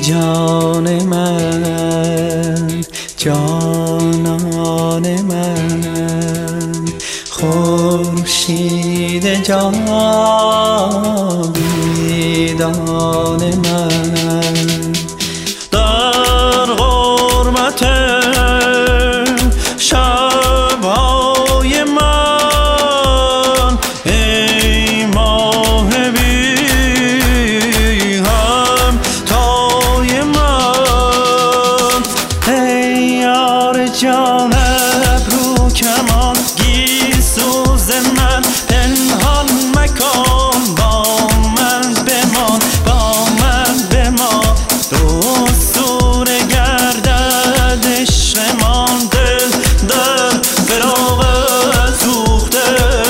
جان من، جانان من، خورشید جاویدان من، در غربت شب‌های من ای ماه بی همتای من، ای یار جان ابرو کمان گیسوز من، پنهان مکن با من بمان، با من بمان، دستور گردد عشقمان، دل در فراق سوخته،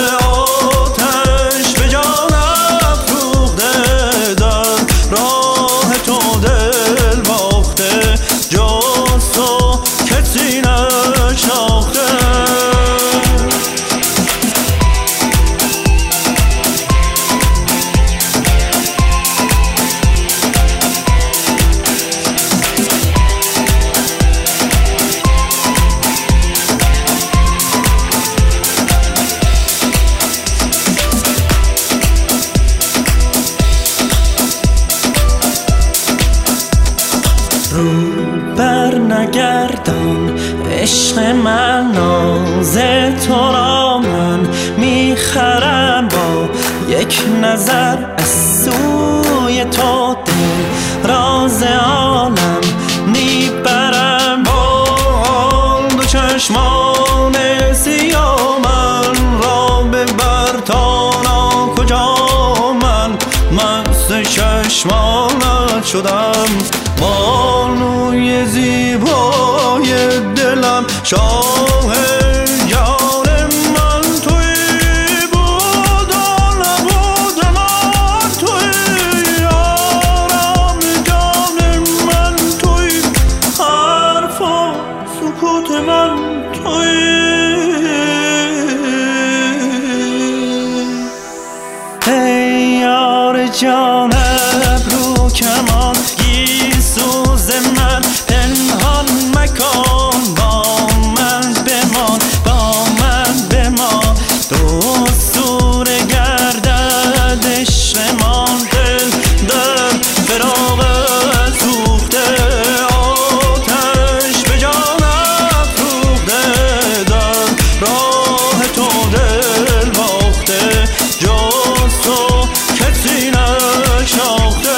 آتش به جان افروخته، در راه تو دل باخته، جز تو کسی نشناخته. رو بر نگردان عشق من، ناز تو را من میخرم، با یک نظر از سوی تو دل راز عالم میبرم، با دو چشمان سیاه من را ببر تا ناکجا، من مست چشمانت شدم، بانوی زیبای دلم، شاه جان من تویی، بود و نبود من تویی، آرام جان من تویی، حرف و سکوت من تویی، ای یار جان ابرو کمان گیسوز من، پنهان مکن با من بمان، با من بمان، دستور گردد عشقمان، دل در فراق سوخته، آتش به جان افروخته، در راه تو دل باخته، جز تو کسی نشناخته.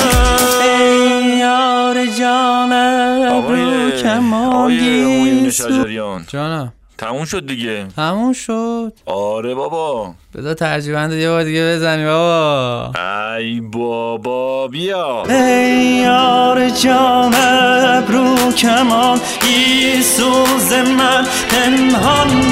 آقای شجریان جانم تموم شد دیگه. تموم شد. آره بابا. بذار ترجیبند یه بار دیگه بزنی بابا. ای بابا بیا. ای یار جان ابرو کمان گیسوز من، پنهان